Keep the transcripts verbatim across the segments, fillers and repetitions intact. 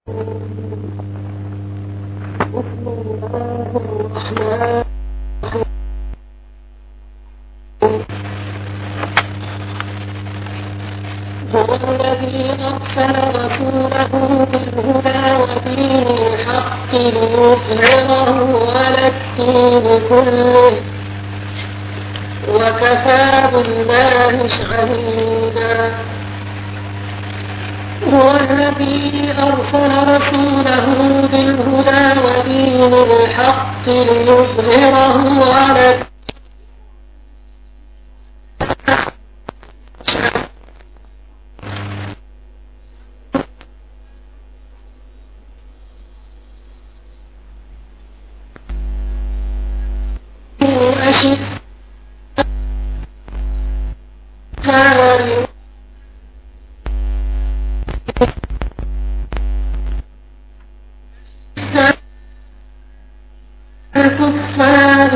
هو الذي أرسل رسوله بالهدى ودين الحق ليظهره على الدين كله وكفى بالله شهيدا. هو الذي أرسل رسوله بالهدى ودين الحق ليظهره على الكفار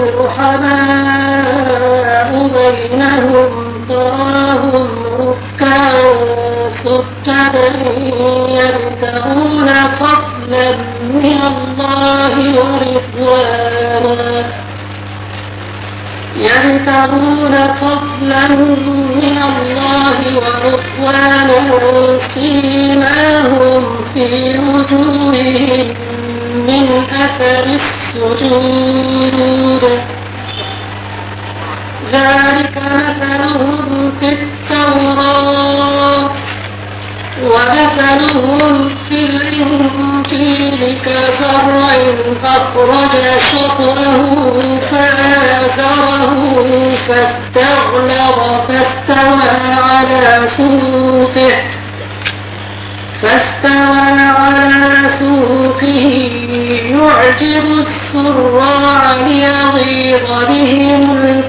رحماء بينهم تراهم ركعا سجدا يبتغون فضلا من الله ورضوانا يبتغون فضلا من الله ورضوانا سيماهم في وجوههم من أثر السجود ذلك مثلهم في التوراة ومثلهم في الإنجيل كزرع أخرج شطأه فآزره فاستغلظ فاستوى على سوقه فاستوى على سوقه يعجب الزراع ليغيظ بهم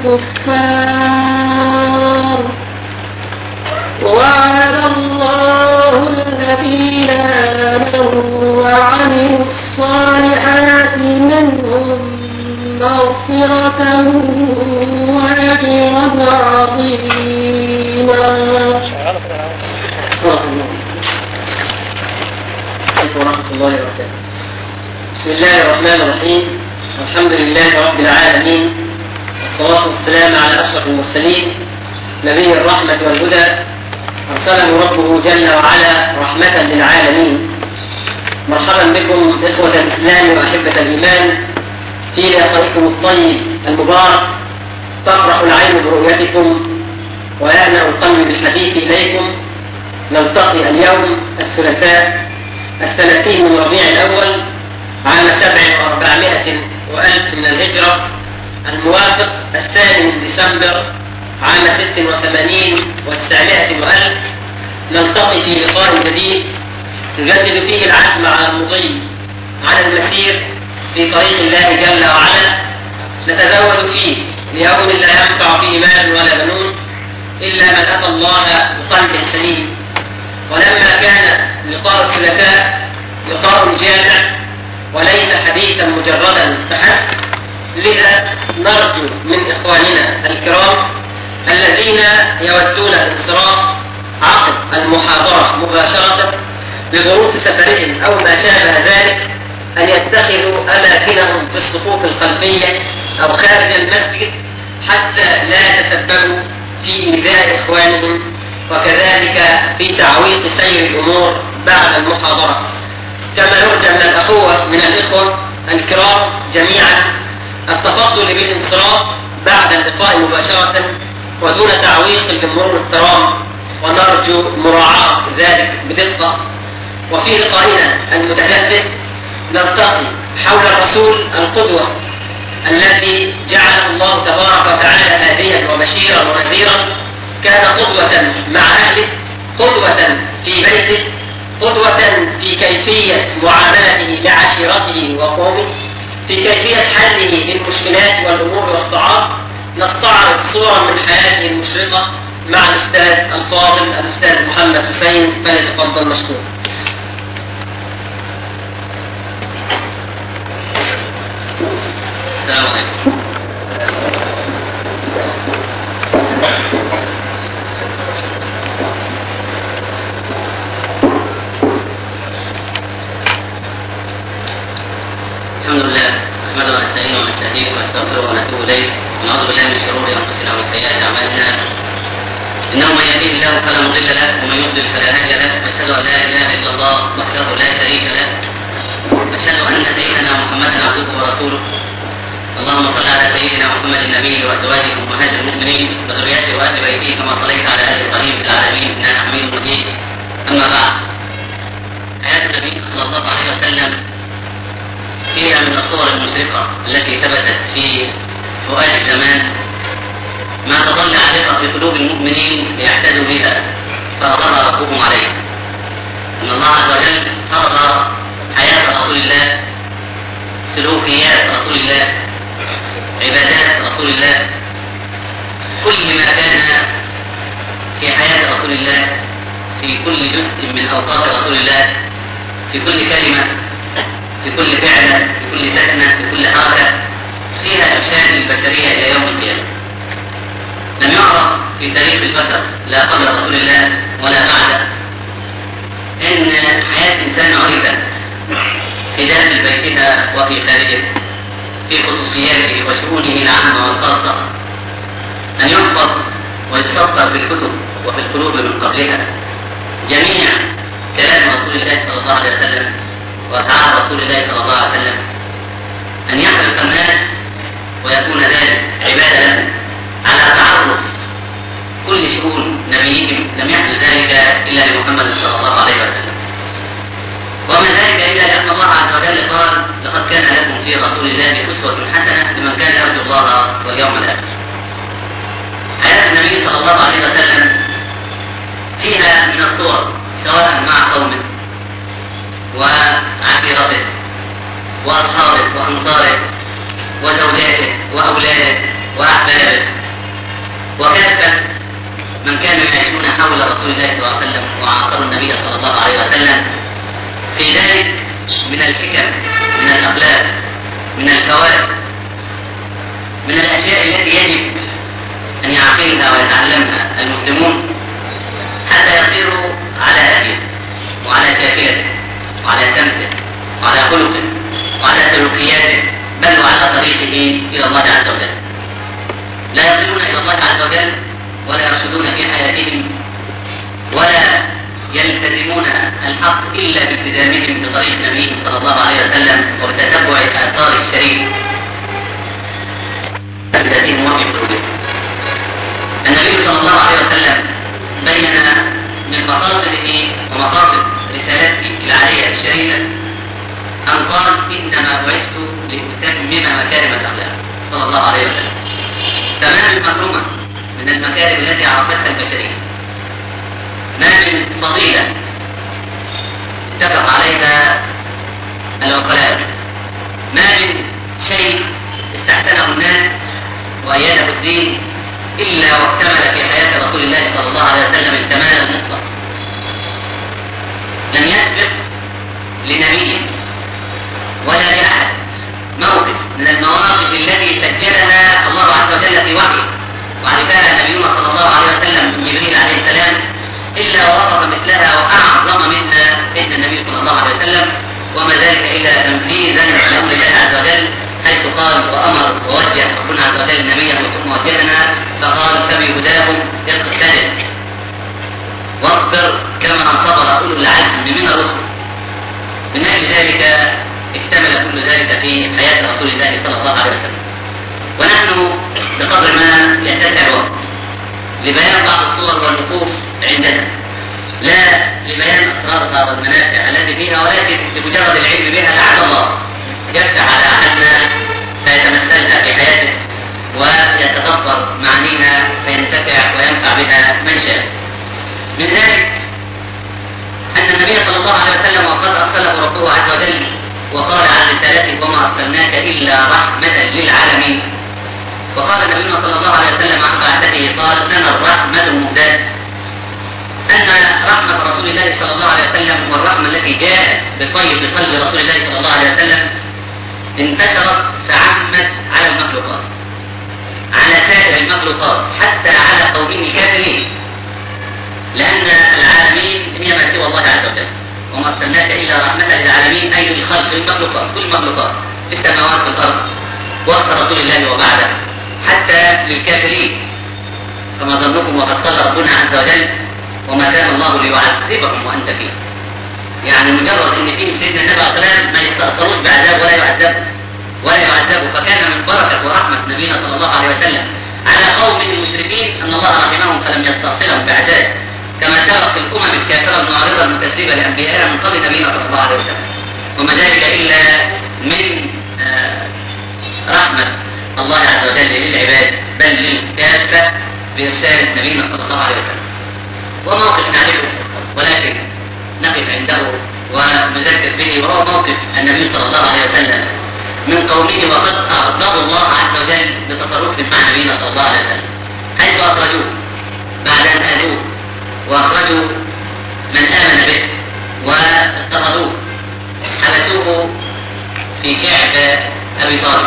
الكفار. وعد الله الذين آمنوا وعملوا الصالحات منهم مغفرة وأجرا عظيما. ورحمة الله وبركاته. بسم الله الرحمن الرحيم. الحمد لله رب العالمين، والصلاة والسلام على أشرف المرسلين نبي الرحمة والهدى أرسله ربه جل وعلا رحمة للعالمين. مرحبا بكم إخوة الإسلام وأحبة الإيمان في لقائكم الطيب المبارك. تفرح العين برؤيتكم ويهنأ القلب بالحديث إليكم. نلتقي اليوم الثلاثاء الثلاثين من ربيع الأول عام سبع وأربعمائة وألف من الهجرة، الموافق الثاني من ديسمبر عام ست وثمانين وتسعمائة وألف. نلتقي في لقاء جديد نجدد فيه العزم على المضي على المسير في طريق الله جل وعلا. نتزود فيه ليوم لا ينفع فيه مال ولا بنون إلا من أتى الله بقلب سليم. ولما كان لقاء الثلاثاء لقاء جامع وليس حديثا مجردا فحسب، لذا نرجو من إخواننا الكرام الذين يودون الانصراف عقب المحاضرة مباشرة بظروف سفرهم أو ما شابه ذلك أن يتخذوا أماكنهم في الصفوف الخلفية أو خارج المسجد حتى لا يتسببوا في إيذاء إخوانهم، وكذلك في تعويق سير الأمور بعد المحاضرة. كما يرجى من الأخوة من الإخوة الكرام جميعا التفضل بالانصراف بعد اللقاء مباشرة ودون تعويق الجمهور الكرام، ونرجو مراعاة ذلك بدقة. وفي لقائنا المتحدث نلتقي حول الرسول القدوة الذي جعله الله تبارك وتعالى هاديا وبشيرا ونذيرا. كان قدوة مع أهله، قدوة في بيته، قدوة في كيفية معاملته لعشيرته وقومه، في كيفية حله للمشكلات والأمور والصعاب. نستعرض صورا من حياته المشرقة مع الأستاذ الفاضل الأستاذ محمد حسين، فليتفضل مشكور. السلام عليكم. الحمد لله نحمده ونستعينه ونستهديه ونستغفره ونتوب اليه ونعوذ بالله من شرور انفسنا ومن سيئات اعمالنا انه من يهديه الله فلا مضل له ومن يضلل فلا هادي له واشهد ان لا اله الا الله وحده لا شريك له واشهد ان سيدنا محمدا عبده ورسوله اللهم صل على سيدنا محمد النبي وازواجه امهات المؤمنين وذريته واهل بيته كما صليت على ال ابراهيم في العالمين انك حميد مجيد. اما بعد، حياه النبي صلى الله عليه وسلم فيها من الصور المشرقه التي ثبتت في فؤاد الزمان ما تظل عالقه في قلوب المؤمنين ليعتدوا بها فاظهر ربهم عليه. ان الله عز وجل فرض حياه رسول الله، سلوكيات رسول الله، عبادات رسول الله، كل ما كان في حياة رسول الله في كل جزء من أوقات رسول الله، في كل كلمة، في كل فعلة، في كل سكنة، في كل حركة، فيها إرشاد البشرية إلى يوم القيامة. لم يعرف في تاريخ البشر لا قبل رسول الله ولا بعده إن حياة إنسان عرفت في داخل بيتها وفي خارجه، في خصوصياته وشؤونه العامة والخاصة، أن يحفظ ويتفكر في الكتب وفي القلوب من قبلها جميع كلام رسول الله صلى الله عليه وسلم وأفعال رسول الله صلى الله عليه وسلم، أن يحرص الناس ويكون ذلك عبادة لهم على تعرف كل شؤون نبيهم. لم يحدث ذلك إلا لمحمد صلى الله عليه وسلم، وما ذلك إلا لأن الله عز وجل قال: لقد كان لكم في رسول الله أسوة حسنة لمن كان يرجو الله واليوم الآخر. حياة النبي صلى الله عليه وسلم فيها من الصور سواء مع قومه وعشيرته وأصحابه وأنصاره وزوجاته وأولاده وأحبابه وكافة من كانوا يعيشون حول رسول الله صلى الله عليه وسلم وعاصروا النبي صلى الله عليه وسلم، في ذلك من الحكم، من الأخلاق، من الفوائد، من الأشياء التي يجب أن يعقلها ويتعلمها المسلمون حتى يصيروا على هديه وعلى شاكلته وعلى سمته وعلى خلقه وعلى سلوكياته، بل وعلى طريقه إلى الله عز وجل. لا يصلون إلى الله عز وجل ولا يرشدون في حياتهم ولا يلتزمون الحق إلا بالتزامهم بطريق نبيهم صلى الله عليه وسلم وبتتبع آثار الشريف ذاتهم وفي قلوبهم. النبي صلى الله عليه وسلم بين من مقاصده ومقاصد رسالته العالية الشريفة أن قال: إنما بعثت لأتمم مكارم الأخلاق صلى الله عليه وسلم. تمام المكرمة من المكارم التي عرفتها البشرية، ما من فضيلة اتفق عليها العقلاء، ما من شيء استحسنه الناس وأيده الدين إلا واكتمل في حياة رسول الله صلى الله عليه وسلم الكمال المطلق. لم يسبق لنبي ولا لأحد موقف من المواقف التي سجلها الله عز وجل في وحيه وعرفها نبينا صلى الله عليه وسلم من جبريل عليه السلام إلا ووقف مثلها وأعظم منها سيدنا النبي صلى الله عليه وسلم، وما ذلك إلا تنفيذا لأمر الله عز وجل، حيث قال وأمر ووجه ربنا عز وجل نبيه ثم وجهنا فقال: فبهداهم اقتدر واصبر كما صبر أولو العزم من الرسل. من أجل ذلك اكتمل كل ذلك في حياة رسول الله صلى الله عليه وسلم. ونحن بقدر ما يتسع الوقت لبيان بعض الصور والوقوف عندنا، لا لبيان أسرارها والمنافع التي فيها، ولكن لمجرد العلم بها لعل الله يفتح على أحدنا فيتمثلها في حياته ويتدبر معانيها فينتفع وينفع بها من شاء. من ذلك أن النبي صلى الله عليه وسلم وقد أرسله ربه عز وجل وقال عن رسالته: وما أرسلناك إلا رحمة للعالمين. وقال النبي صلى الله عليه وسلم عن بعثته قال: أنا الرحمة المهداة. أن رحمة رسول الله صلى الله عليه وسلم والرحمة التي جاءت بطيب قلب رسول الله صلى الله عليه وسلم انتشرت فعمت على المخلوقات، على سائر المخلوقات، حتى على قومه الكافرين، لأن العالمين هي ما سوى الله عز وجل. وما أرسلناك إلا رحمة للعالمين، أي للخلق، المخلوقات، كل المخلوقات. في السماوات والأرض وقت رسول الله وبعده حتى للكافرين. فما ظنكم وقد قال ربنا عز وجل وما كان الله ليعذبهم وأنت فيه. يعني مجرد ان فيهم سيدنا النبي عليه الصلاه والسلام ما يستأثروش بعذاب ولا يعذبوا ولا يعذبوا. فكان من بركه ورحمه نبينا صلى الله عليه وسلم على قوم المشركين ان الله رحمهم فلم يستأصلهم بعذاب، كما سارت في الامم الكافره المعارضه المكذبه لانبيائها من قبل نبينا صلى الله عليه وسلم. وما ذلك الا من آه رحمه الله عز وجل للعباد بل للكافه برساله نبينا صلى الله عليه وسلم. وموقف نعرفه ولكن نقف عنده ونذكر به، وهو موقف النبي صلى الله عليه وسلم من قومه وقد أغضب الله عز وجل بتصرفهم مع نبينا صلى الله عليه وسلم، حيث أخرجوه بعد أن أذوه وأخرجوا من آمن به واضطهدوه، حبسوه في شعب أبي طالب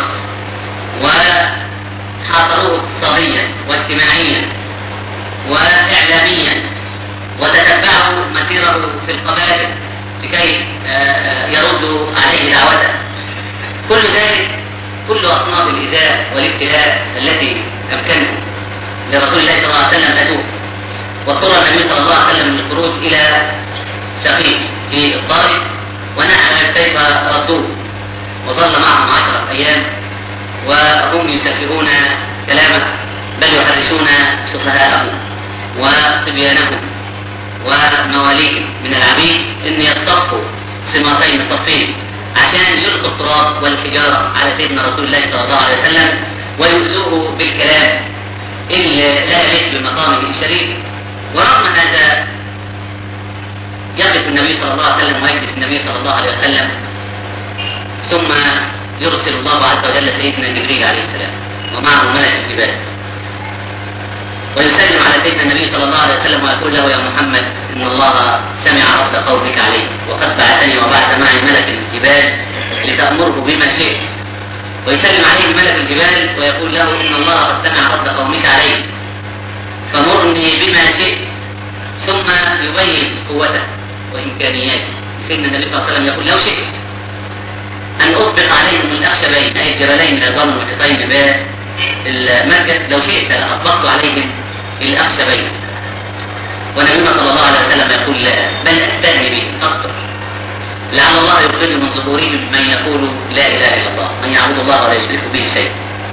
وحاصروه اقتصاديا واجتماعيا وإعلاميا وتتبعوا مسيره في القبائل لكي يردوا عليه دعوته. كل ذلك كل أصناف الإيذاء والابتلاء التي أمكنه لرسول الله صلى الله عليه وسلم أدوه، واضطر النبي صلى الله عليه وسلم للخروج إلى شقيق في الطائف ونحن كيف ردوه، وظل معهم عشرة أيام وهم يسفهون كلامه بل يحرشون سفهاءهم وصبيانهم ومواليهم من العبيد ان يصطفوا سماطين صفين عشان يلقوا التراب والحجاره على سيدنا رسول الله صلى الله عليه وسلم ويؤذوه بالكلام اللي لا يليق بمقامه الشريف. ورغم هذا يقف النبي صلى الله عليه وسلم ويجلس النبي صلى الله عليه وسلم، ثم يرسل الله عز وجل سيدنا جبريل عليه السلام ومعه ملك الجبال ويسلم على سيدنا النبي صلى الله عليه وسلم ويقول له يا محمد إن الله سمع رد قولك عليه وقد بعثني وبعث معي ملك الجبال لتأمره بما شئت. ويسلم عليه ملك الجبال ويقول له إن الله قد سمع رد قومك عليه فمرني بما شئت، ثم يبين قوته وإمكانياته. سيدنا النبي صلى الله عليه وسلم يقول لو شئت أن أطبق عليهم الأخشبين أي الجبلين العظام المحيطين بالمسجد، لو شئت لأطبقت عليهم الأخشبين. ونبينا صلى الله عليه وسلم يقول لا بل أستهني به أكثر، لعل الله يخرج من صدورهم من يقول لا إله إلا الله من يعبد الله ولا يشرك به شيء.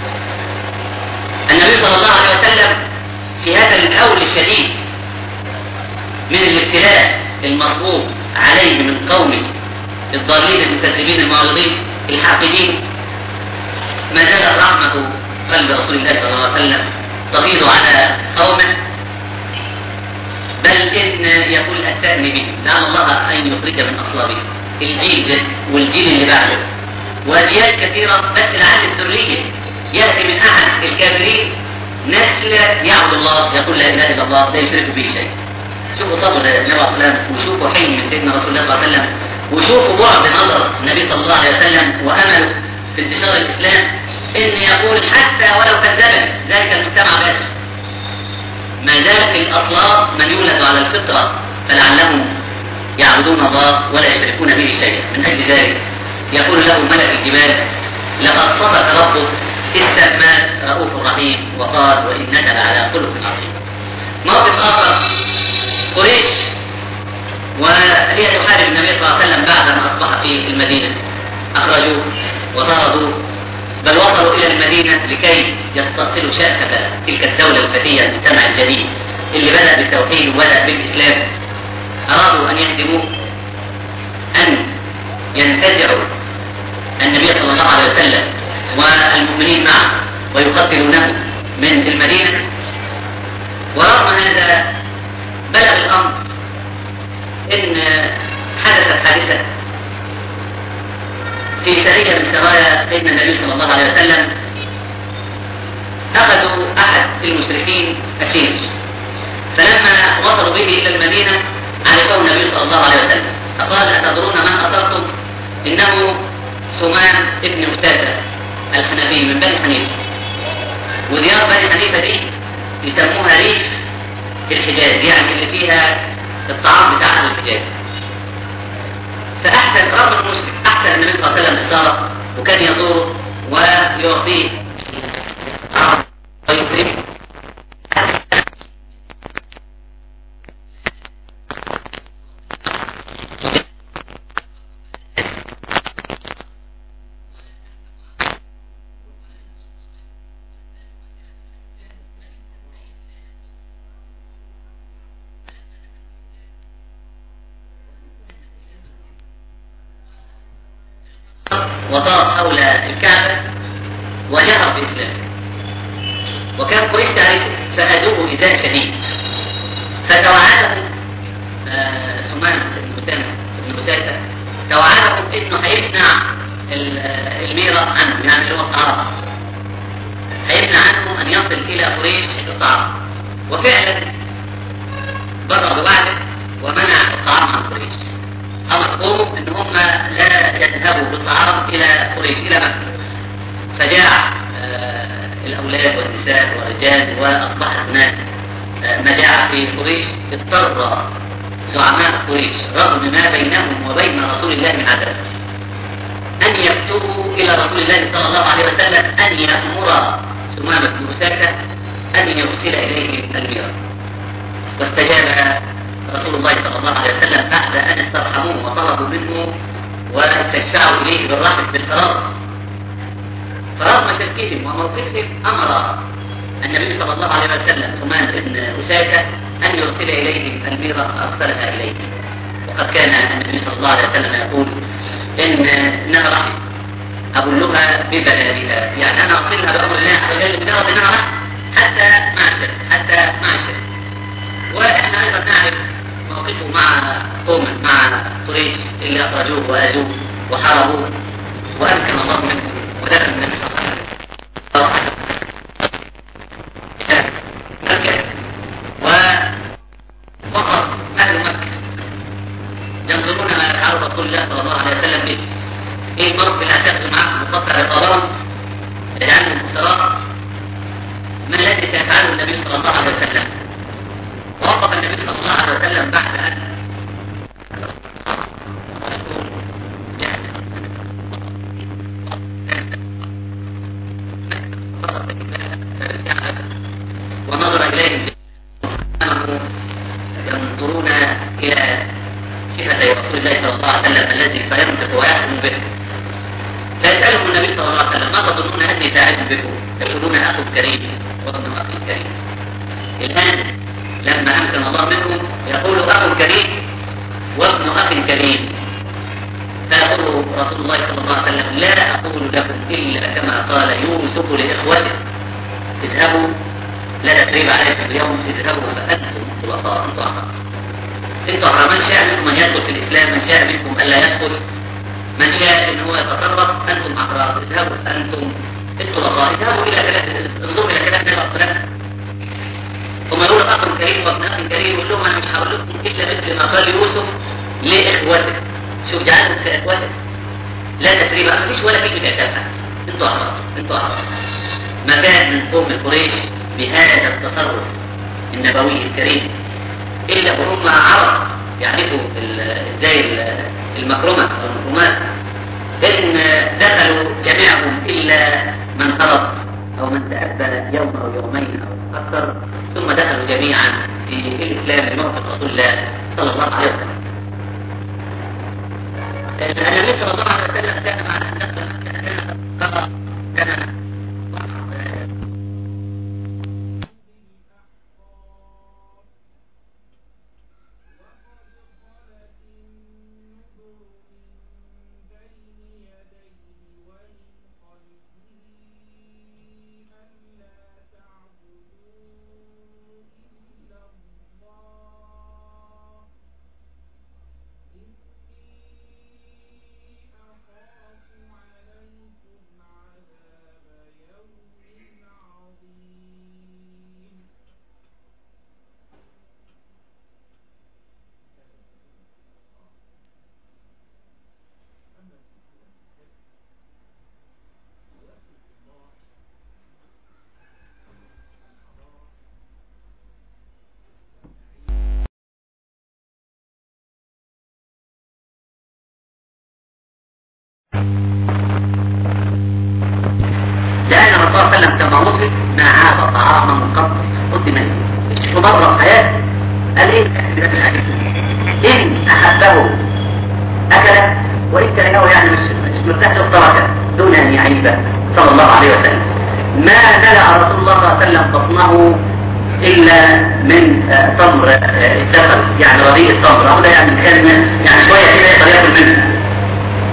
النبي صلى الله عليه وسلم في هذا الهول الشديد من الابتلاء المطلوب عليه من قومه الضالين المكذبين المعرضين الحاقدين، ما زالت رحمة قلب رسول الله صلى الله عليه وسلم تفيض على قومه، بل إن يقول أستأني به لعل الله أن يخرج من أصلابه الجيل ده والجيل اللي بعده وأجيال كثيرة، بس لعل الذرية يأتي من أحد الكافرين نسل يعبد الله يقول لا إله إلا الله لا يشرك به شيء. شوفوا صبر النبي صلى الله عليه وسلم وشوفوا حلم من سيدنا رسول الله صلى الله عليه وسلم وشوفوا بعد نظر النبي صلى الله عليه وسلم وأمله في انتشار الإسلام، إن يقول حتى ولو كذبني ذلك المجتمع بس ما زال في الأصلاب من يولد على الفطرة فلعلهم يعبدون الله ولا يشركون به شيئا. من أجل ذلك يقول له ملك الجبال لقد صدق ربك إذ سماك رؤوف رحيم وقال وإنك لعلى خلق عظيم. موقف آخر قريش وهي تحارب النبي صلى الله عليه وسلم بعد ما أصبح في المدينة، أخرجوه وطردوه بل وصلوا إلى المدينة لكي يستأصلوا شأفة تلك الدولة الفتية المجتمع الجديد اللي بدأ بالتوحيد وبدأ بالإسلام. أرادوا أن يهدموه، أن ينتزعوا النبي صلى الله عليه وسلم والمؤمنين معه ويقتلونه من المدينة. ورغم هذا بلغ الأمر إن حدثت حادثة في سرية من سرايا سيدنا النبي صلى الله عليه وسلم، أخذوا أحد المشركين أسير، فلما وصلوا به إلى المدينة عرفه النبي صلى الله عليه وسلم فقال أتدرون من أصرتم؟ إنه سمان ابن أساسة الحنفي من بني حنيفة، وديار بني حنيفة دي يسموها ريف الحجاز، يعني اللي فيها الطعام بتاع أهل الحجاز. فأحسن رغم المشرك أحسن النبي صلى الله عليه وسلم الصارة وكان يظن وطاف حول الكعبة وجهر بإسلامه، وكان قريش تعرفه فأذوه إيذاء شديد، فتوعدهم سمان بن مسافة توعدهم إنه هيمنع الميرة عنه، يعني اللي هو الطعام، هيمنع عنه أن يصل إلى قريش الطعام، وفعلا برر بوعده ومنع الطعام عن قريش. أمرهم إن هم لا يذهبوا بالطعام إلى قريش إلى مكة، فجاع الأولاد والنساء والرجال وأصبح هناك مجاعة في قريش. اضطر زعماء قريش رغم ما بينهم وبين رسول الله من عداوة أن يكتبوا إلى رسول الله صلى الله عليه وسلم أن يأمر سمامة بن مساكة أن يرسل إليه الميراث، واستجاب رسول الله صلى الله عليه وسلم بعد أن استرحموه وطلبوا منه واستشفعوا إليه بالرحمة بالفراغ. فرغم شركهم وموقفهم أمر النبي صلى الله عليه وسلم سمان بن مساكة أن يرسل إليهم الميراث أرسلها إليهم. وقد كان النبي صلى الله عليه وسلم يقول إن إنها رحم أبلغها ببلادها، يعني أنا أصلها بأمر الله عز وجل بمجرد إنها رحم حتى معشر حتى معشر. وإحنا أيضا نعرف موقفه مع قوم مع قريش اللي أخرجوه وأذوه وحاربوه وأمكن الله منه ودخل النبي صلى الله عليه وسلم مكة، وفقط أهل مكة ينظرون ما يفعل رسول الله صلى الله عليه وسلم به. إيه المرض اللي هتاخذ معه مقطع رقابهم لأنه مفتراء ما الذي سيفعله النبي صلى الله عليه وسلم؟ ووقف النبي صلى الله عليه وسلم بعد أن ونظر إليهم ينظرون إلى شفة رسول الله صلى الله عليه وسلم الذي سينطق ويحكم به، فيسألهم النبي صلى الله عليه وسلم: ما تظنون أني ساعد بكم؟ يقولون: أخو كريم وابن أخي كريم. الآن لما أمكن الله منهم يقول أخو كريم وابن أخ كريم، فيقول رسول الله صلى الله عليه وسلم: لا أقول لكم إلا كما قال يوسف لإخوته: اذهبوا لا تثريب عليكم اليوم، اذهبوا فأنتم خلطاء طاهرة. انتم من شاء منكم من يدخل في الإسلام، من شاء منكم ألا يدخل، من شاء ان هو يتصرف، انتم احرار، اذهبوا انتم الخلطاء، اذهبوا الى كلام، انظروا الى كلام النبي صلى الله عليه وسلم. ثم يقول اخ كريم وابن اخ كريم، يقول لهم: انا مش هقول لكم الا مثل ما قال يوسف لاخوته. شوف جعلهم كاخوته، لا تثريب، ما فيش ولا كلمه اعتابها، انتم احرار، انتم احرار. ما كان من قوم قريش بهذا التصرف النبوي الكريم الا وهم عرب يعرفوا ازاي المكرمة أو المكرمات، إن دخلوا جميعهم إلا من هرب أو من تأبى يوم أو يومين أو أكثر، ثم دخلوا جميعا في الإسلام بموقف رسول الله صلى الله عليه وسلم. النبي صلى الله عليه وسلم كان مع الناس كان كان لأن الرسول صلى الله عليه وسلم كما وصف ما عاب طعاما قط قدم منه مضر الحياة. قال إيه إن أحبه أكله وإن كرهه يعني مش مرتاح له تركه دون أن يعيبه صلى الله عليه وسلم. ما ملأ رسول الله صلى الله عليه وسلم بطنه إلا من تمر الدخل، يعني رضيء التمر، أو ده يعني كلمة يعني شوية كده يقدر يأكل منه.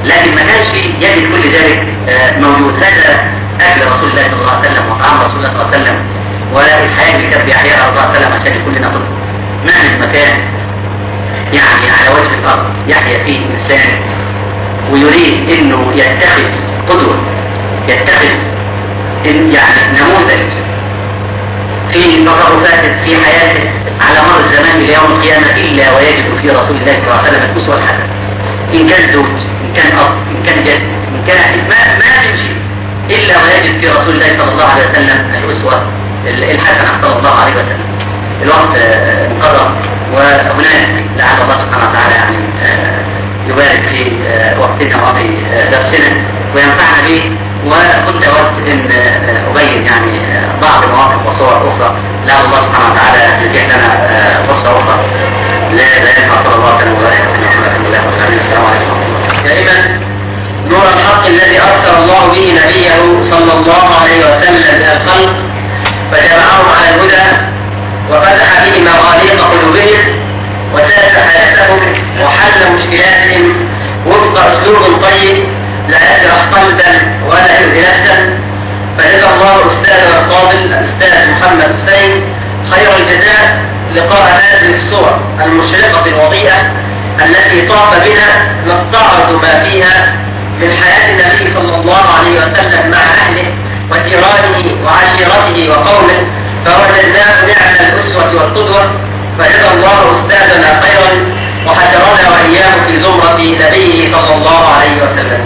لكن ما كانش يجد كل ذلك موجود. هذا أكل رسول الله صلى الله عليه وسلم وطعام رسول الله صلى الله عليه وسلم والحياة اللي كان بيحياها صلى الله عليه وسلم عشان كلنا طلب. ما من مكان يعني على وجه الأرض يحيا فيه إنسان ويريد إنه يتخذ قدوة، يتخذ يعني نموذج في تصرفاته في حياته على مر الزمان إلى يوم القيامة إلا ويجد في رسول الله صلى الله عليه وسلم الأسوة الحسنة. إن كان زوج، إن كان أب، إن كان جد، إن كان ما ما من شيء إلا ويجد في رسول الله صلى الله عليه وسلم الأسوة الحسنة صلى الله عليه وسلم. الوقت مقرر وهناك لعل الله سبحانه وتعالى يعني يبارك في وقتنا وفي درسنا وينفعنا به. وكنت أود أن أبين يعني بعض المواقف وصور أخرى لعل الله سبحانه وتعالى يتيح لنا فرصة أخرى لذلك. صلى الله عليه وسلم. السلام عليكم. دائما نور الحق الذي أرسل الله به نبيه صلى الله عليه وسلم إلى الخلق فجمعهم على الهدى وفتح به مغاليق قلوبهم وساس حياتهم وحل مشكلاتهم وفق أسلوب طيب لا يجرح قلبا ولا يؤذي نفسا. فجزا الله أستاذنا الفاضل الأستاذ محمد حسين خير الجزاء لقاء هذه الصور المشرقة الوضيئة التي طاف بنا نستعرض ما فيها من حياة النبي صلى الله عليه وسلم مع أهله وجيرانه وعشيرته وقومه فوجدناه نعم الأسوة والقدوة. فجزا الله أستاذنا خيرا وحشرنا وإياه في زمرة نبيه صلى الله عليه وسلم.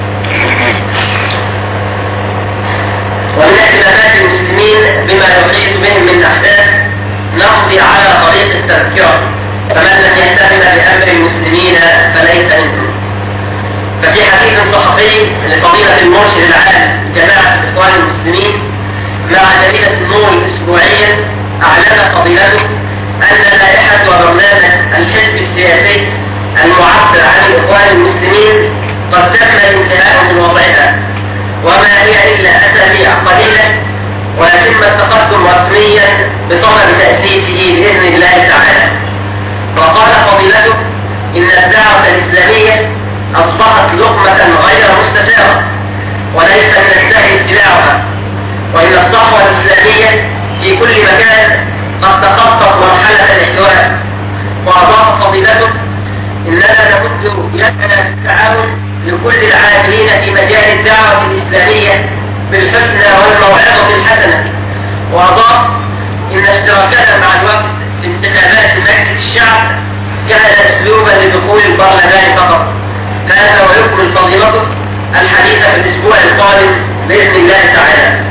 ومن اهتمامات المسلمين بما يحيط بهم من أحداث نمضي على طريق التذكرة، فمن لم يهتم بأمر المسلمين فليس منهم. ففي حديث صحفي لفضيلة المرشد العام لجماعة إخوان المسلمين مع جريدة النور الأسبوعية أعلن فضيلته أن لائحة وبرنامج الحزب السياسي المعبر عن الإخوان المسلمين قد تم الانتهاء من وضعها وما هي إلا أسابيع قليلة ويتم التقدم رسميا بطلب تأسيسه بإذن الله تعالى. وقال فضيلته إن الدعوة الإسلامية أصبحت لقمة غير مستساغة وليس من السهل اتباعها، وإن الصحوة الإسلامية في كل مكان قد تخطت مرحلة الاحتواء. وأضاف فضيلته إننا نمد يدنا بالتعاون لكل العاملين في مجال الدعوة الإسلامية بالحسنى والموعظة الحسنة. وأضاف إن اشتراكنا مع الوقت في انتخابات مجلس الشعب كان أسلوبا لدخول البرلمان فقط. هذا ويكمل فضيلته الحديث في الأسبوع القادم بإذن الله تعالى.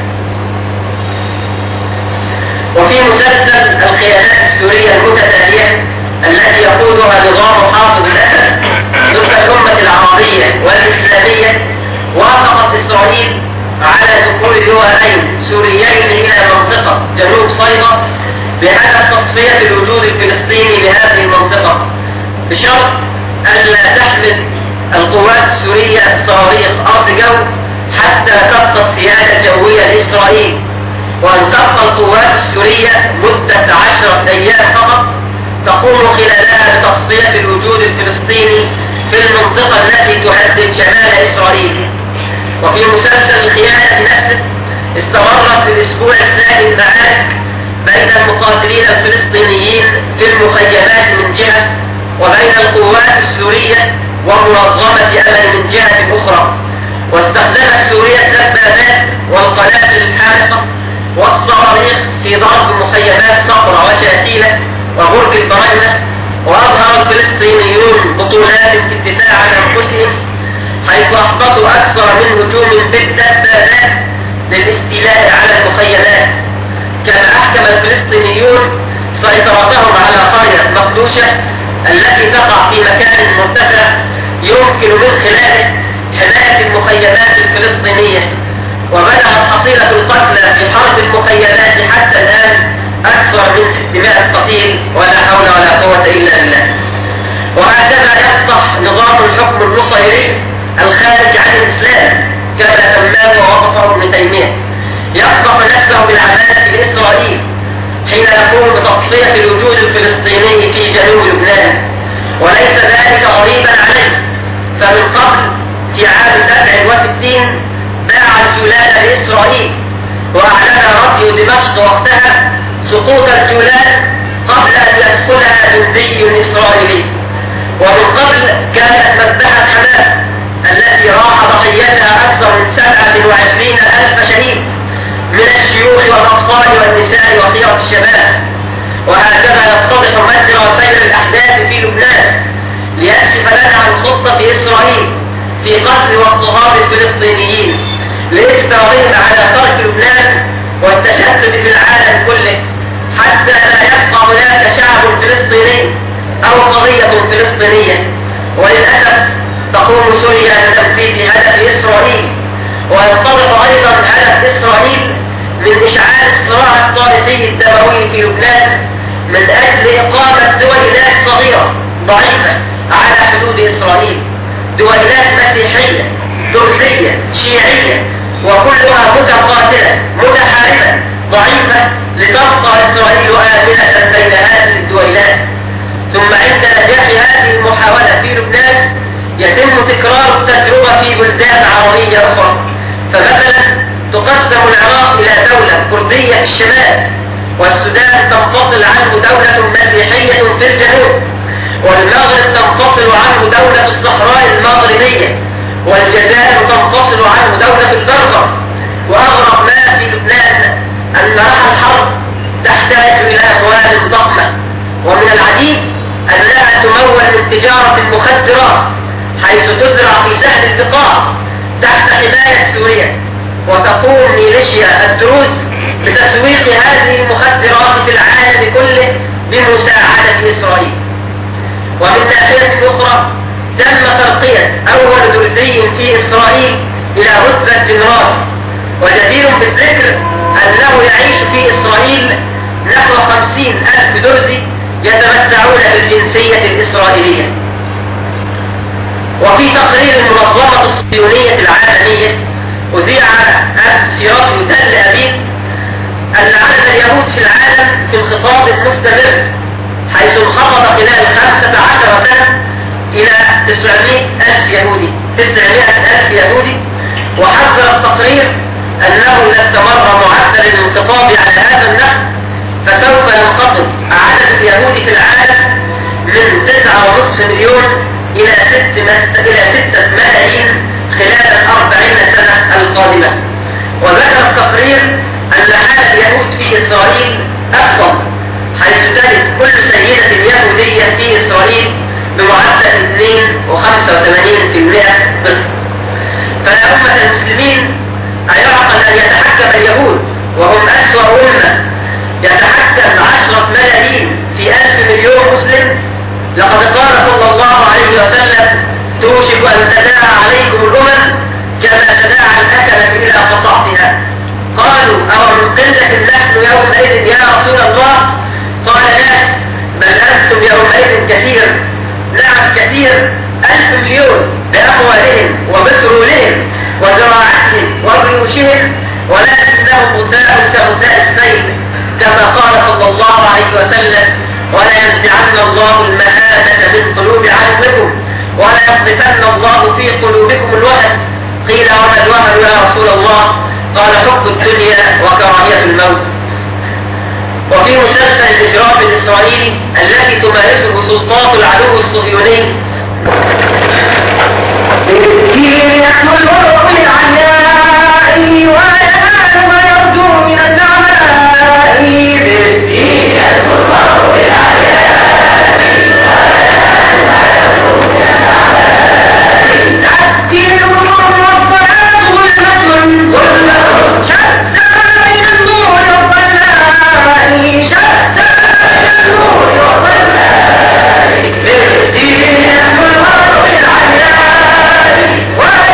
وفي مسلسل الخيانات السورية المتتالية التي يقودها نظام حافظ الأسد ضد الأمة العربية والإسلامية وافقت إسرائيل على دخول جوهرين سوريين إلى منطقة جنوب صيدا بهدف تصفية الوجود الفلسطيني بهذه المنطقة بشرط ألا تحمل القوات السورية صواريخ أرض جو حتى تبقى السيادة الجوية لإسرائيل، وأن تبقى القوات السورية مدة عشرة أيام فقط تقوم خلالها بتصفية الوجود الفلسطيني في المنطقة التي تهدد شمال إسرائيل. وفي مسلسل الخيانة نفسه استمرت في الأسبوع الثاني المعارك بين المقاتلين الفلسطينيين في المخيمات من جهة وبين القوات السورية ومنظمة أمل من جهة أخرى. واستخدمت سوريا الدبابات والقنابل الحارقة والصواريخ في ضرب مخيمات صبرا وشاتيلة وبرج البرايمة. وأظهر الفلسطينيون بطولات في الدفاع عن أنفسهم حيث أسقطوا أكثر من هجوم بالدبابات للاستيلاء على المخيمات. كما أحكم الفلسطينيون سيطرتهم على قرية مقدوشة التي تقع في مكان مرتفع يمكن من خلاله حماية المخيمات الفلسطينية. وبلغت حصيلة القتلى في حرب المخيمات حتى الآن أكثر من ستمائة قتيل ولا حول ولا قوة إلا بالله. وهكذا يفتح نظام الحكم النصيري الخارج عن الإسلام كما سماه ووصفه ابن تيمية يصدق نفسه بالعدالة لإسرائيل حين يقوم بتصفية الوجود الفلسطيني في جنوب لبنان، وليس ذلك غريبا عليه، فمن قبل إسرائيل، وأعلن رضي دمشق وقتها سقوط الجولان قبل أن يدخلها جندي إسرائيلي. ومن قبل كانت مذبحة حماس التي راح ضحيتها أكثر من سبعة وعشرين ألف شهيد من الشيوخ والأطفال والنساء وخيرة الشباب. وهكذا يتضح مجرى سير الأحداث في لبنان ليكشف لنا عن خطة إسرائيل في قتل واضطهاد الفلسطينيين لإجبارهم على ترك لبنان والتشتت في العالم كله حتى لا يبقى هناك شعب فلسطيني أو قضية فلسطينية. وللأسف تقوم سوريا بتنفيذ هدف إسرائيل، ويتضح أيضا هدف إسرائيل من إشعال الصراع الطائفي الدموي في لبنان من أجل إقامة دويلات صغيرة ضعيفة على حدود إسرائيل، دويلات مسيحية درزية شيعية وكلها متقاتلة متحاربة ضعيفة لتبقى إسرائيل آمنة بين هذه الدويلات. ثم عند نجاح هذه المحاولة في لبنان يتم تكرار التجربة في بلدان عربية أخرى. فمثلا تقسم العراق إلى دولة كردية في الشمال، والسودان تنفصل عنه دولة مسيحية في الجنوب، والمغرب تنفصل عنه دولة الصحراء المغربية، والجزائر تنفصل عنه دولة البربر. وأغرب ما في لبنان أن راح الحرب تحتاج إلى أموال ضخمة، ومن العجيب أنها تمول من تجارة المخدرات حيث تزرع في سهل البقاع تحت حماية سوريا، وتقوم ميليشيا الدروز بتسويق هذه المخدرات في العالم كله بمساعدة إسرائيل. ومن ناحية أخرى تم ترقية أول درزي في إسرائيل إلى رتبة جنرال، وجدير بالذكر أنه يعيش في إسرائيل نحو خمسين ألف درزي يتمتعون بالجنسية الإسرائيلية. وفي تقرير المنظمة الصهيونية العالمية أذيع سيرة تل أبيب أن عدد اليهود في العالم في انخفاض مستمر، حيث انخفض خلال خمسة عشر سنة إلى تسعمائة ألف يهودي تسعمائة ألف يهودي. وحذر التقرير أنه إذا استمر معدل الانخفاض على هذا النحو فسوف ينخفض عدد اليهود في العالم من تسعة ونصف مليون إلى ستة ملايين خلال الأربعين سنة القادمة. وذكر التقرير أن حال اليهود في إسرائيل أفضل، حيث تجد كل سيدة يهودية في إسرائيل بمعدل اثنين وخمسة وثمانين بالمئة طفل. فيا أمة المسلمين، أيعقل أن يتحكم اليهود وهم أسوأ أمة يتحكم عشرة ملايين في ألف مليون مسلم؟ لقد قال صلى الله عليه وسلم: توشك أن تداعى عليكم الأمم كما تداعى الأكلة إلى قصعتها. قالوا: أو من قلة نحن يومئذ يا رسول الله؟ قال: لا، بل أنتم يومئذ كثير. نعم كثير، ألف مليون بأموالهم وبترولهم وزراعتهم وبيوشهم، ولكنهم غثاء كغثاء السيل، كما قال صلى الله عليه وسلم: ولينزعن الله المهانة من قلوب عدوكم وليقذفن الله في قلوبكم الوهن. قيل: وما الوهن يا رسول الله؟ قال: حب الدنيا وكراهية الموت. وفي مسلسل الإجرام الإسرائيلي التي تمارسه سلطات العدو الصهيوني مسكين يحمل ورق العناء وينال ما يرجو من النعماء. مسكين يحمل ورق العناء وينال ما يرجو من النعماء. تأتي الأمور والصلاة ظلمة ظلمة شتى بين النور والظلماء، شتى بين النور والظلماء. مسكين يحمل ورق العناء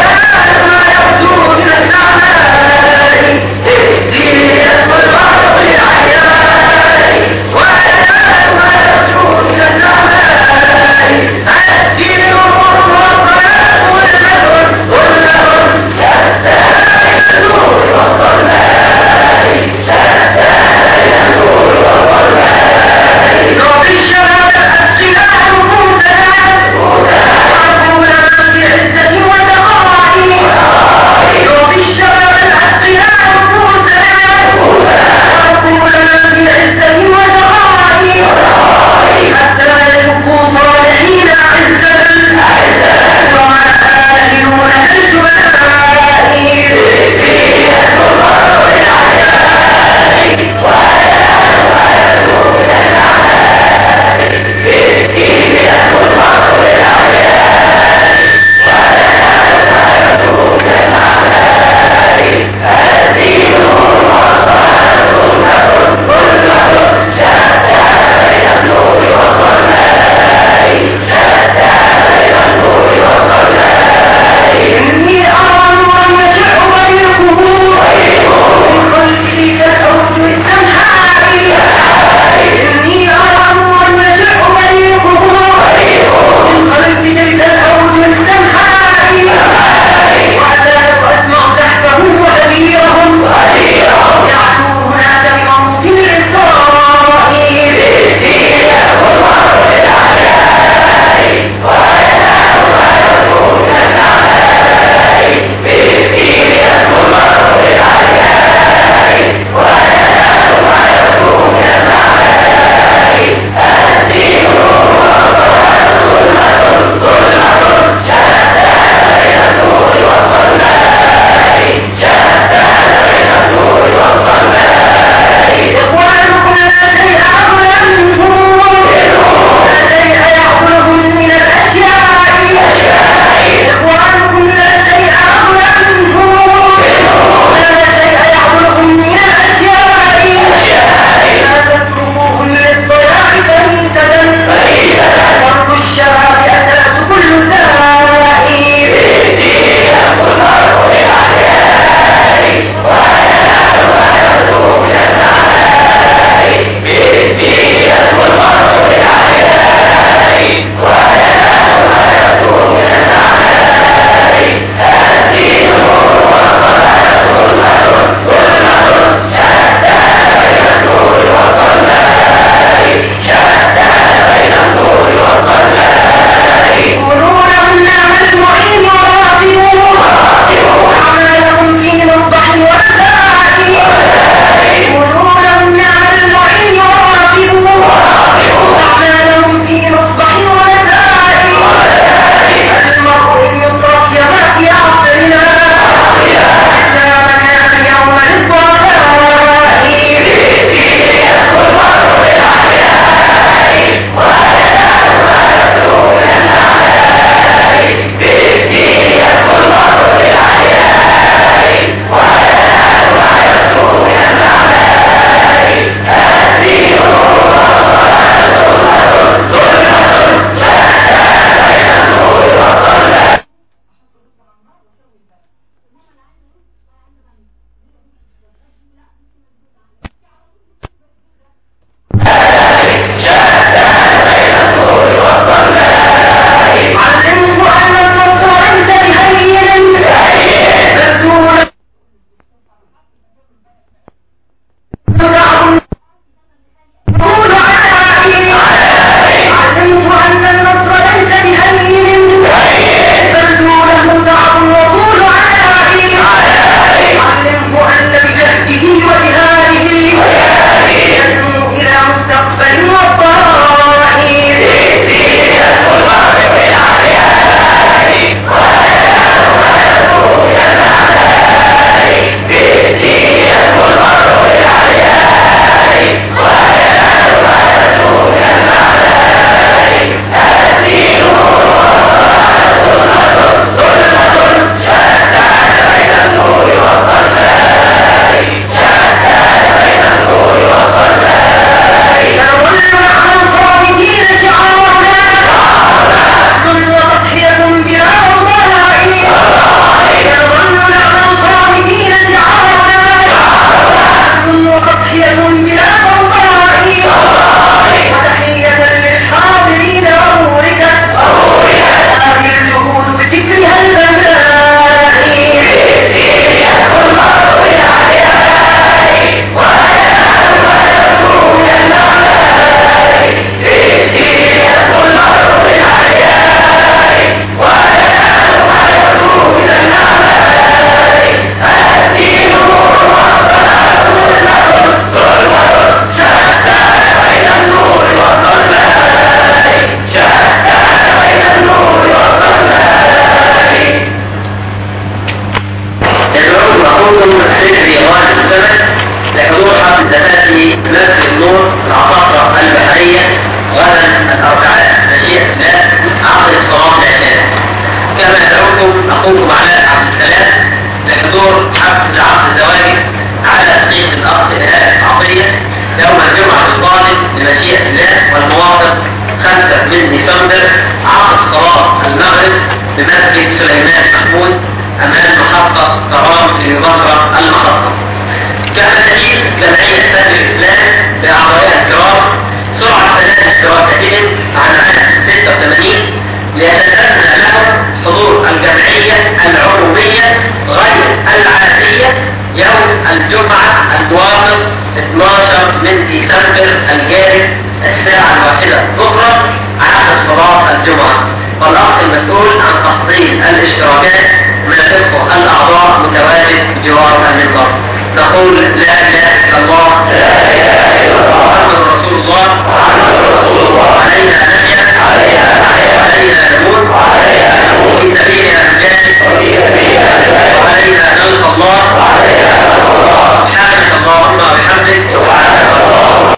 دعوكم الفكري غاية الزمن لحضور حفل زفاف مسجد النور العصافرة البحرية غدا الأربعاء مشيئة الله عقد الصلاة الإعلان. كما دعوكم أخوكم علاء عبد السلام لحضور حفل عقد الزواج على تحقيق الأخ إلهاء عطية يوم الجمعة القادم بمشيئة الله والموافق خمسة من ديسمبر عقد صلاة المغرب بمسجد سليمان محمود أمام محطة طرام في مصر المخطط. كما تجيب جمعية سد الإسلام بأعضائها الكرام سرعة ثلاثة اشتراكاتهم عن عام ستة وثمانين ليتسنى لهم حضور الجمعية العمومية غير العادية يوم الجمعة الموافق اثناشر من ديسمبر الجاري الساعة الواحدة الظهر عقب صلاة الجمعة. والأخ المسؤول عن تحصيل الاشتراكات من الفقه الأعضاء متواجد بجوار المنبر. نقول لا إله إلا الله لا إله إلا الله محمد رسول الله محمد رسول الله علينا نحيا علينا نحيا علينا نموت علينا نموت في سبيلنا نجاهد وفي سبيلنا نجاهد وعلينا نلقى الله وعلينا نلقى الله. سبحانك اللهم وبحمدك سبحانك اللهم.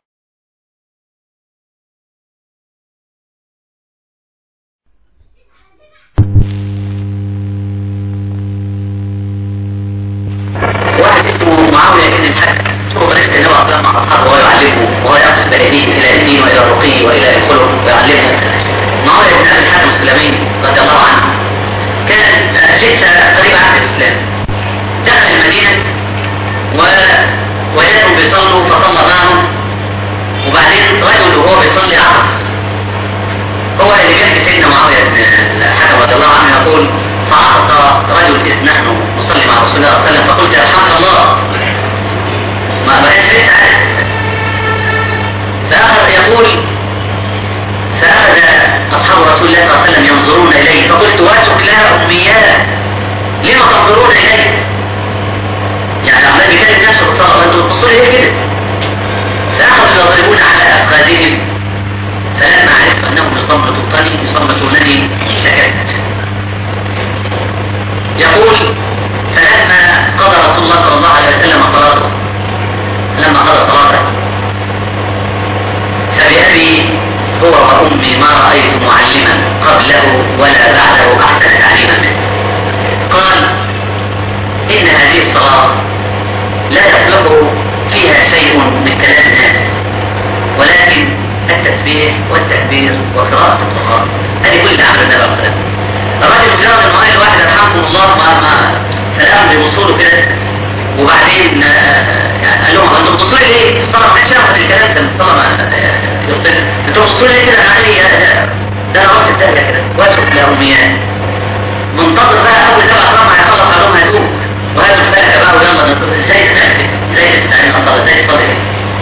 واحد اسمه معاوية بن الحج هو رئيس النبي صلى الله عليه وسلم مع أصحابه وهو يعلمه وهو يقصد بلديه إلى الدين وإلى الرقي وإلى الخلق ويعلمه. معاوية بن أبي الحج السلمي رضي الله عنه كان جئت قريب عهد الإسلام، دخل المدينة و... وجدهم بيصلوا فصلى معهم، وبعدين رجل وهو بيصلي عصر هو اللي جنب سيدنا معاوية بن الحج رضي الله عنه يقول فعصى رجل إذ نحن نصلي مع رسول الله صلى الله عليه وسلم فقلت الحمد الله ما بقاش ليس عارف. فأخذ يقول فأخذ أصحاب رسول الله صلى الله عليه وسلم ينظرون إليه فقلت واسك لها أميات لما تنظرون إليه؟ يعني عمال يكلم نفسه بالصلاة وانتم تبصوا لي كده. فأخذوا يضربون على أفخاذهم فلما عرفت أنهم يصمتونني يصمتونني سكت. يقول فلما قضى رسول الله صلى الله عليه وسلم صلاته لما قضى صلاته فبأبي هو وأمي ما رأيت معلما قبله ولا بعده أحسن تعليما منه. قال إن هذه الصلاة لا يصلح فيها شيء من كلام الناس ولكن التسبيح والتكبير وقراءة القرآن هذه كل عمل النبي صلى الله عليه وسلم. الراجل مجرد انه قال الواحد يرحمكم الله ما ما سلام بوصوله كده وبعدين يعني قال لهم انتوا بتصلوا ليه؟ الصلاه ما كانش ياخد الكلام ده الصلاه يقتل انتوا بتصلوا ليه كده؟ انا علي ده انا رحت الدهله كده واسف لاميات منتظر بقى اول سبع صلاه هيخلص على لهم هدوء وهاتوا الفلكه بقى ويلا ازاي تنفذ ازاي يعني الصلاه ازاي تصلي.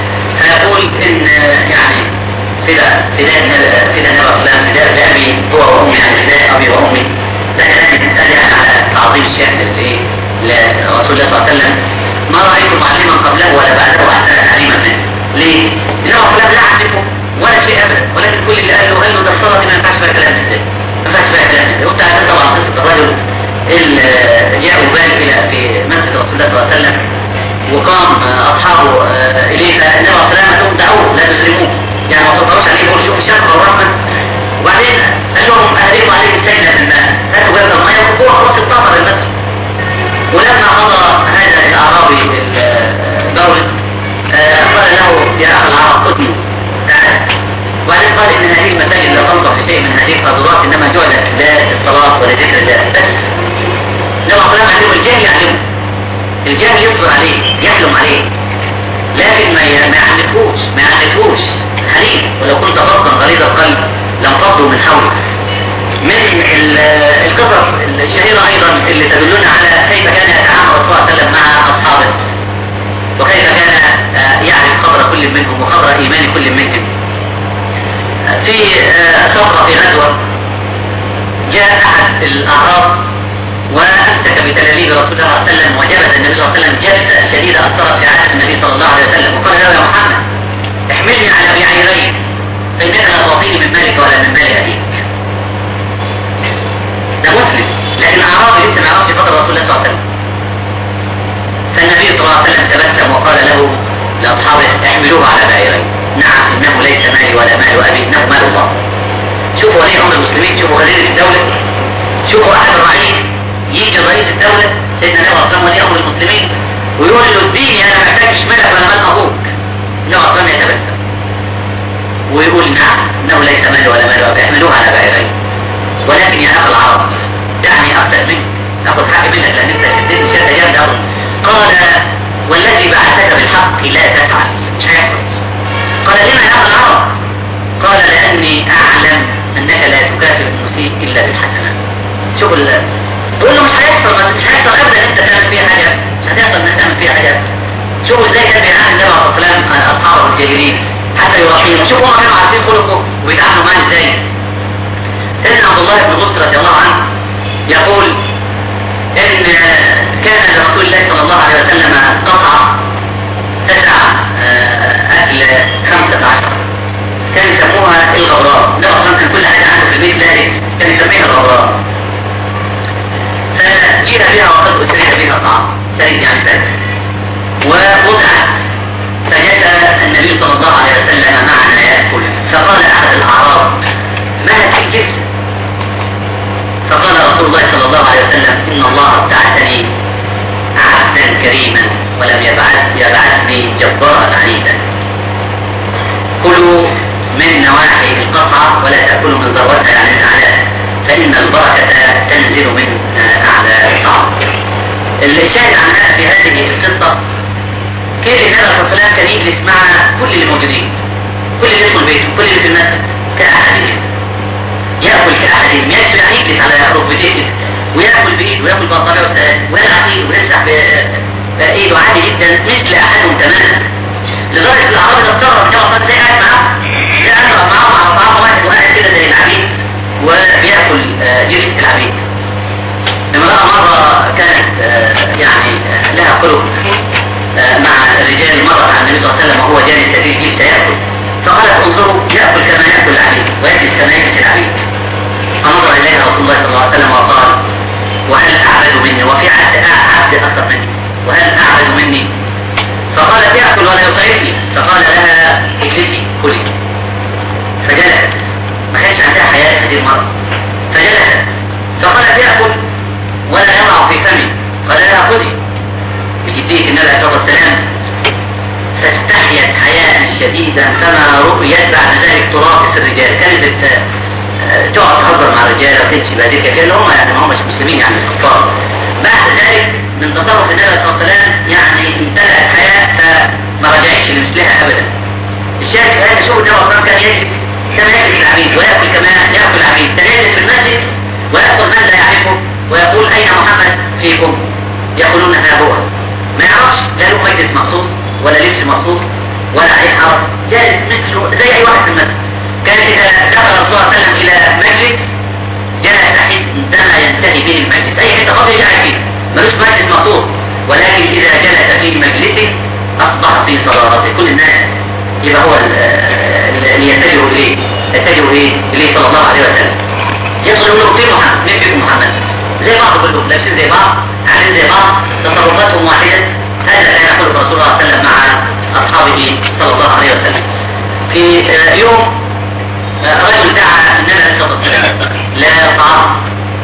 فيقول ان يعني فدا فدا فدا النبي صلى الله عليه وسلم فدا بأبي هو وأمي يعني فدا أبي وأمي. ده كلام تسأل يعني على تعظيم الشأن لإيه؟ لرسول الله صلى الله عليه وسلم ما رأيت معلما قبله ولا بعده أحسن تعليما منه. ليه؟ لأنه قال لا أعرفه ولا شيء أبدا ولكن كل اللي قاله قال له ده الصلاة ما ينفعش فيها كلام ازاي؟ ما ينفعش فيها كلام ازاي؟ وأنت عارف طبعا قصة الرجل اللي جاء بالي إلى في مسجد رسول الله صلى الله عليه وسلم وقام أصحابه إليه فالنبي صلى الله عليه وسلم قال لهم دعوه لا تسلموه يعني ما تقدروش عليه يقول شوف الشمس والرحمة. وبعدين قال لهم أهديكم عليه السجنة في الماء هاتوا جرد الماء وقوة خلاص الطاقة للمسجد. ولما قضى هذا الأعرابي البول قال له يا أخي العرب خذني تعال. وبعدين قال إن هذه المساجد لا تنظر في شيء من هذه القاذورات إنما جعلت للصلاة ولذكر الله بس. لما قال عليهم الجاهل يعلمه الجاهل يصبر عليه يحلم عليه لكن ما يعنفوش ما يعنفوش حليم ولو كنت فظا غليظ القلب لم تفضوا من حولك. من القصص الشهيرة أيضا اللي تدلنا على كيف كان يتعامل رسول الله صلى الله عليه وسلم مع أصحابه وكيف كان يعرف خبر كل منهم وخبر إيمان كل منهم. في ثورة في غزوة جاء أحد الأعراب وأمسك بتلاليب رسول الله صلى الله عليه وسلم وجبت النبي صلى الله عليه وسلم جبة شديدة أثرت في عهد النبي صلى الله عليه وسلم وقال له يا محمد احملني على بعيرين فإنك لا تعطيني من مالك ولا من مال أبيك. ده مسلم لكن أعرابي لسه ما يعرفش فضل رسول الله صلى الله عليه وسلم. احملوه على بعيرين. نعم انه ليس مالي ولا مال ابي، انه مال الله. شوفوا ولي امر المسلمين، شوفوا خزينة الدولة، شوفوا احد الرئيس يجي رئيس الدولة سيدنا النبي صلى الله عليه وسلم ولي امر المسلمين ويقول له اديني انا محتاج مالك ولا مال ابوك. النبي صلى الله عليه وسلم يتبسم ويقول نعم انه ليس مالي ولا مال ابي، احملوه على بعيرين. ولكن يا اخي العرب يعني اكثر منك، اخذ حق منك لان انت شديت شده جامده قوي. قال والذي بعثك بالحق لا تفعل، مش هيحصل. قال لما يا اخي العرب؟ قال لاني اعلم انك لا تكافئ المسيء الا بالحسنه. شوف تقول له مش هيحصل، مش هيحصل ابدا انت تعمل فيها حاجه، مش هتحصل انك تعمل فيها حاجه. شوفوا ازاي كان بيعامل النبي عليه الصلاه والسلام اصحابه الجاهلين حتى يرحمهم. شوفوا هم كانوا عارفين خلقه وبيتعاملوا معاه ازاي. سيدنا عبد الله بن مسعود رضي الله عنه يقول ان كان لرسول الله صلى الله عليه وسلم قطعه تسع اكل خمسة عشر، كان يسموها الغبراء. ده اصلا كان كل حاجه عنده في البيت ذلك كان يسميها الغبراء. فجينا بها وقد اسري بها الطعام، سريد يعني سريد، ووضعت فجاء النبي صلى الله عليه وسلم معنا ياكل. فقال احد الاعراب ما هذه الجبسه؟ فقال رسول الله صلى الله عليه وسلم ان الله ابتعثني عبدا كريما ولم يبعث يبعثني جبارا عنيدا. كلوا من نواحي القطعه ولا تاكلوا من ذروتها يعني من اعلاها، فان البركه تنزل من اعلى الطعام. الشاهد عنها في هذه القصه كيف النبي صلى الله عليه وسلم كان يجلس مع كل الموجودين، كل اللي يدخل بيته، كل اللي في المسجد كأحدهم، يأكل كأحدهم، يجلس يعني يجلس على ركبتيه كده ويأكل بإيده ويأكل بأصابعه ويلعب إيده ويمسح بإيده عادي جدا مثل أحدهم تماما. لدرجة الأعراب إذا اضطر كما قد زي قاعد معاهم، زي قاعد معاهم على طعام واحد وقاعد كده زي العبيد وبيأكل جلسة العبيد. امرأة مرة كانت يعني لها خلق مع الرجال، مرة عن النبي صلى الله عليه وسلم وهو جالس في جلسة يأكل، فقالت انظروا يأكل كما يأكل العبيد ويجلس كما يجلس العبيد. فنظر إليها رسول الله صلى الله عليه وسلم وقال وهل أعبد مني؟ وفي عبد عبد أكثر مني، وهل أعبد مني؟ فقالت يأكل ولا يطعمني، فقال لها اجلسي كلي. فجلست، ما كانش عندها حياة هذه المرة، فجلست فقالت يأكل ولا يضع في فمي، قال لها خذي بجدية النبي عليه الصلاة والسلام. فاستحيت حياء شديدا فما رؤيت بعد ذلك تراقص الرجال. كانت تقعد تهزر مع الرجال وتمشي بهذه كان هم يعني ما هم مش مسلمين يعني مش كفار. بعد ذلك من تصرف النبي عليه الصلاة والسلام يعني امتلأت حياء فما رجعتش لمثلها ابدا. الشاهد في هذا شوف النبي عليه الصلاة والسلام كان يجلس كما يجلس العبيد ويأكل كما يأكل العبيد. كان يجلس في المسجد ويأكل من لا يعرفه ويقول أين محمد فيكم؟ يقولون ها هو. ما يعرفش لا له مجلس مخصوص ولا لبس مخصوص ولا عليه حرج، جالس مثله زي أي واحد في المسجد. كان إذا دخل الرسول صلى الله عليه وسلم إلى مجلس جلس عندما ينتهي به المجلس، أي حتة فاضية قاعد فيه ملوش مجلس مخصوص، ولكن إذا جلس في مجلسه أصبح في صلاته كل الناس يبقى هو اللي يتجه إليه يتجه إليه صلى الله عليه وسلم. يدخل يقول له في محمد، مين فيكم محمد؟ زي بعض كلهم لابسين زي بعض، عاملين زي بعض، تصرفاتهم واحدة. هذا كان يقول الرسول صلى الله عليه وسلم مع أصحابه صلى الله عليه وسلم. في يوم رجل دعا النبي عليه الصلاة والسلام لا طعام،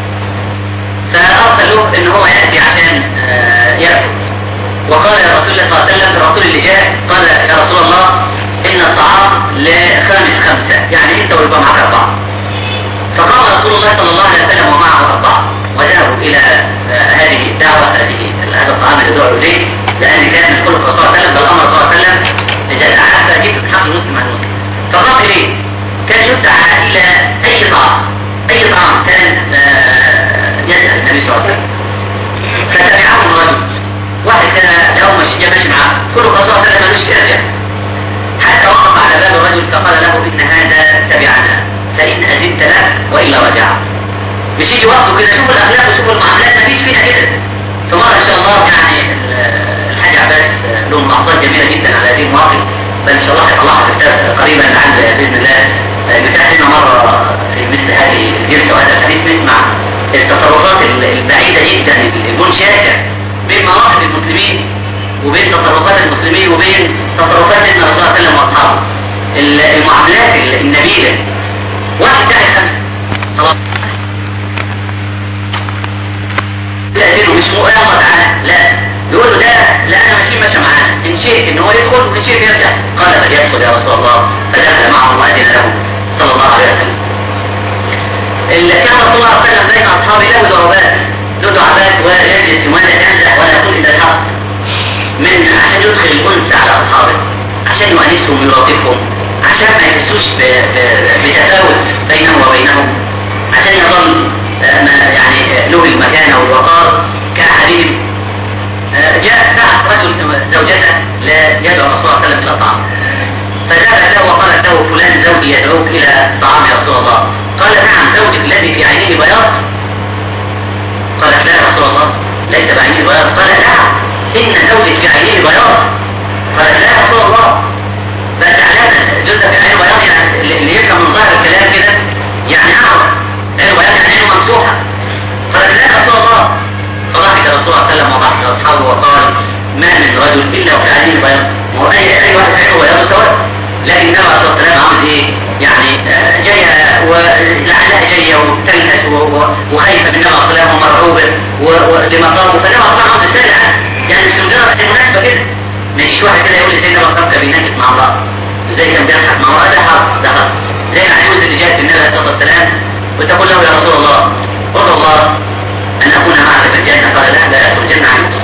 فأرسلوه إن هو يأتي عشان يأكل. وقال يا رسول الله صلى الله عليه وسلم الرسول اللي جاء قال يا رسول الله إن الطعام لخامس خمسة، يعني أنت ويبقى معك أربعة. فقام رسول الله صلى الله عليه وسلم ومعه أربعة وذهبوا إلى هذه الدعوة هذه هذا الطعام اللي دعوا إليه، لأن كان من خلق صلى الله عليه وسلم بالأمر صلى الله عليه وسلم إذا دعا فجيب حق المسلم عن المسلم. فقام إليه كان يدعى إلى أي طعام أي طعام كان يسأل النبي صلى الله عليه وسلم. فتبعه الرجل واحد كان له مشي ماشي معه كل صلى الله عليه وسلم ملوش يرجع حتى وقف على باب الرجل فقال له إن هذا تبعنا فإن أذنت له وإلا رجع. مش يجي وقته كده شوف الأخلاق وشوف المعاملات مفيش فيها كده. فمرة إن شاء الله يعني الحاج عباس له ملاحظات جميلة جدا على هذه المواقف، بل إن شاء الله هيطلعها في كتاب قريبا لعل بإذن الله. بتاعتنا مرة في مثل هذه الجلسة وهذا الحديث نسمع التصرفات البعيدة جدا المنشأة بين مواقف المسلمين وبين تصرفات المسلمين وبين تصرفات سيدنا رسول الله صلى الله عليه وسلم واصحابه، المعاملات النبيله. واحد داعي خمسه خلاص تأذينه مش مو يلا تعالى، لا يقول له ده لا انا ماشي ماشي معاه، ان شئت ان هو يدخل وان شئت يرجع. قال فليدخل يا رسول الله، فدخل معه واذن له صلى الله عليه وسلم. اللي كان رسول الله صلى الله عليه وسلم بين اصحابه له دعوات له دعوات ويجلس ولا ينزح ولا يقول الا الحق، من عشان يدخل الانس على اصحابه، عشان يؤنسهم ويلطفهم، عشان ما يحسوش بتفاوت بينه وبينهم، عشان يظل يعني له المكانه والوقار كحليم. جاء بعث رجل زوجته يدعو الرسول صلى الله عليه وسلم الى طعام، فذهبت له وقالت له فلان زوجي يدعوك الى طعام يا رسول الله. قال نعم زوجك الذي في عينيه بياض؟ قالت لا يا رسول الله ليس بعينيه بياض. قال نعم ان زوجك في عينيه بياض. قالت لا يا رسول الله بقى زعلان جوزها في عينيه بياض، يعني اللي يفهم من ظاهر الكلام كده يعني اعرف عينه بياض يعني عينه ممسوحه. قالت لا يا رسول الله. فضحك الرسول صلى الله عليه وسلم وضحك اصحابه وقال ما من رجل الا وفي عينيه بياض. هو اي اي واحد عينه بياض سواء، لكن النبي عليه الصلاه والسلام عاوز ايه؟ يعني جايه ولعلها جايه وتلهث وخايفه من النبي عليه الصلاه والسلام ومرعوبه ولمقامه، فالنبي عليه الصلاه والسلام عاوز يسالها، يعني مش مجرد مناسبه كده. ما يجيش واحد كده يقول لي سيدنا ابو بكر بيناقش مع الله زي كان بيضحك مع الله، ده حرب ده حرب زي العجوز اللي جاءت النبي عليه الصلاه والسلام وتقول له يا رسول الله ادعو الله ان اكون معك في الجنه. قال لا لا يدخل الجنه عجوز.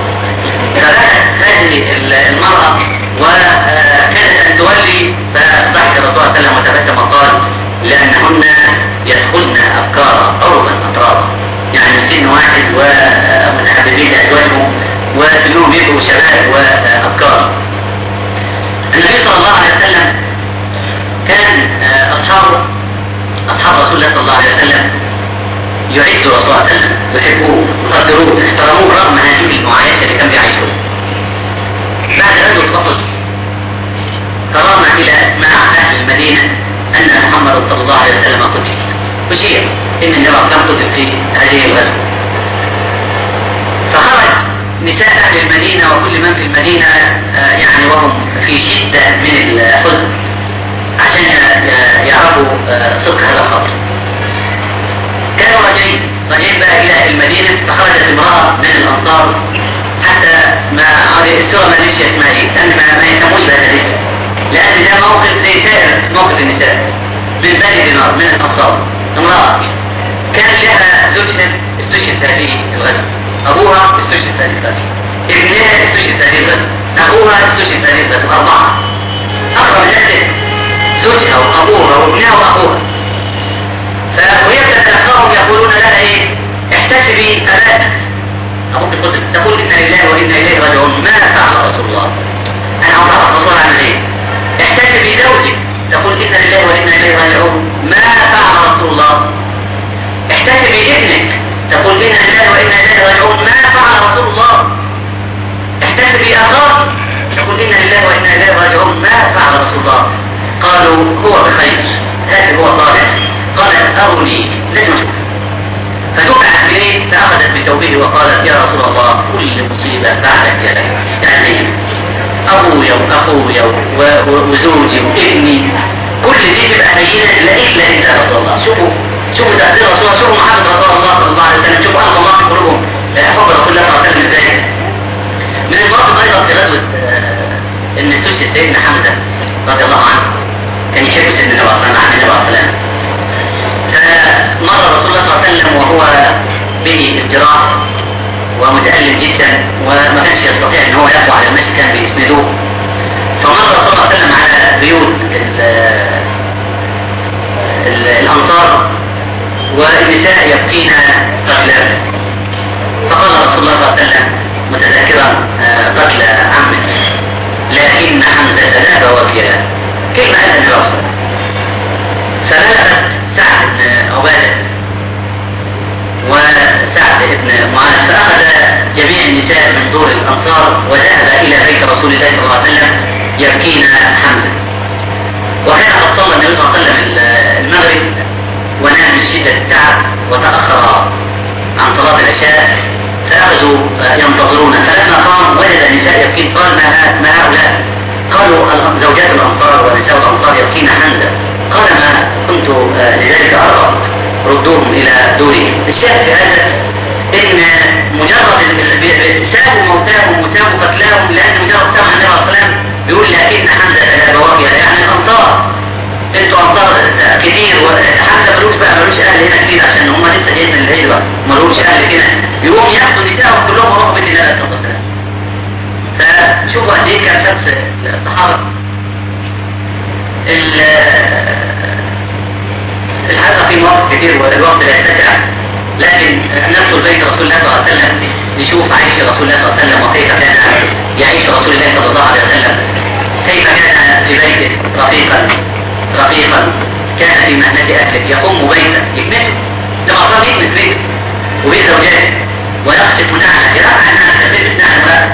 فبدات هذه المراه وكانت ان تولي، فضحك الرسول صلى الله عليه وسلم وتبسم وقال لانهن يدخلن ابكارا عربا اطرابا، يعني مسكين واحد ومتحببين ازواجهم وكلهم يبقوا شباب وأبكار. النبي صلى الله عليه وسلم كان أصحابه أصحاب رسول الله صلى الله عليه وسلم يعزوا رسول الله صلى الله عليه وسلم، يحبوه يقدروه يحترموه رغم هذه المعايشة اللي كان بيعيشوها. بعد رجل فقط قررنا إلى أسماع أهل المدينة أن محمد صلى الله عليه وسلم قتل، وشيء إن النبي كان قتل في هذه الغزوة. فخرج نساء أهل المدينة وكل من في المدينة يعني وهم في شدة من الحزن عشان يعرفوا صدق هذا الخبر. كانوا راجعين راجعين بقى إلى المدينة، فخرجت امرأة من الأنصار حتى ما السورة ما نمشي اسمها ايه، لأن ما يهتموش بهذا الاسم، لأن ده موقف زي سائر موقف النساء من بني دينار من الأنصار. امرأة كان لها زوجها استشهد هذه الغزوة، أبوها استشهد هذه الغزوة، ابنها استشهد هذه الغزوة، أخوها استشهد هذه الغزوة، أربعة. أقرب الناس زوجها وأبوها وابنها وأخوها. فوهي تتلقاهم يقولون لها إيه؟ احتسبي أباك، أبوك القدس، تقول إنا لله وإنا إليه راجعون. ما فعل رسول الله؟ أنا أعرف الرسول عمل إيه؟ احتسبي زوجك، تقول إنا لله وإنا إليه راجعون. ما فعل رسول الله؟ احتسبي ابنك، تقول إنا لله وإنا إليه راجعون. ما فعل رسول الله؟ احتسبي أخاك، تقول إنا لله وإنا إليه راجعون. ما فعل رسول الله؟ قالوا هو بخير، هذا هو صالح. قالت أروني لن أشوف. فدفعت إليه فأخذت بثوبه وقالت يا رسول الله كل مصيبة بعدك يا لك، يعني أبويا وأخويا وزوجي وابني كل دي تبقى هينة إلا إلا رسول الله. شوفوا شوفوا تأثير رسول الله، شوفوا محبة رسول الله صلى الله عليه وسلم، شوفوا ألف الله في قلوبهم حب رسول الله صلى الله عليه وسلم ازاي. من المواقف أيضا في غزوة إن استشهد سيدنا حمزة رضي الله عنه، كان يحب سيدنا النبي صلى الله عليه وسلم. فمر رسول الله صلى الله عليه وسلم وهو به الجراح ومتألم جدا وما كانش يستطيع ان هو يقوى على المشي، كان بيسندوه. فمر رسول الله صلى الله عليه وسلم على بيوت ال ال الأنصار والنساء يبكين رجلان. فقال رسول الله صلى الله عليه وسلم متذكرا قتل عمه لكن حمزة ذهب وكلا، كيف قال النبي صلى الله عليه وسلم؟ فبلغت سعد بن عبادة وسعد بن معاذ، فأخذ جميع النساء من دور الأنصار وذهب إلى بيت رسول الله صلى الله عليه وسلم يبكين حمزة. وكان قد صلى النبي صلى الله عليه وسلم المغرب ونام من شدة التعب وتأخر عن صلاة العشاء، فأخذوا ينتظرون. فلما قام وجد النساء يبكين قال ما, ما هؤلاء؟ قالوا زوجات الأنصار ونساء الأنصار يبكين حمزة، قال ما كنت لذلك أرغب، ردوهم إلى دورهم. الشاهد في هذا إن مجرد سابوا موتاهم وسابوا قتلاهم، لأن مجرد سمع النبي صلى الله عليه وسلم بيقول لكن حمزة لا بواقي، يعني الأنصار انتوا أنصار كتير، وحمزة ملوش بقى ملوش أهل هنا كتير عشان هم لسه جايين من الهجرة ملوش أهل كده، يقوم ياخدوا نساءهم كلهم ويروحوا بيت النبي صلى الله عليه وسلم. فشوفوا قد ايه كان شخص الصحابة. الحقيقة في مواقف كتير والوقت لا يتسع، لكن ندخل بيت رسول الله صلى الله عليه وسلم نشوف عيش رسول الله صلى الله عليه وسلم وكيف كان يعيش رسول الله صلى الله عليه وسلم، كيف كان في بيته رقيقا رقيقا، كان في مهنة أهله، يقوم بيته يكنسه لما أصاب يكنس بيته وبيت زوجاته، ويخطف نعلة يرفع الناس تلبس نعلة،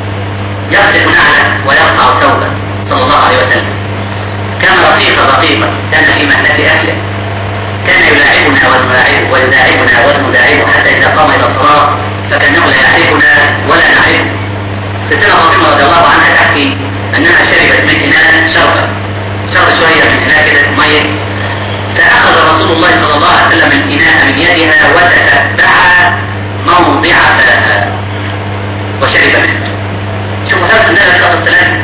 يخطف نعلة ويقطع ثوبا صلى الله عليه وسلم. كان رقيقا رقيقا، كان في مهنة أهله، كان يلاعبنا ونلاعبه ويلاعبنا ونلاعبه، حتى إذا قام إلى الصلاة فكأنه لا يعرفنا ولا نعرفه. ستنا فاطمة رضي الله عنها تحكي أنها شربت من إناء شربة شرب شوية من إناء كده مية، فأخذ رسول الله صلى الله عليه وسلم الإناء من يدها وتتبع موضع فلها وشرب منه. شوفوا حرص النبي صلى الله عليه وسلم،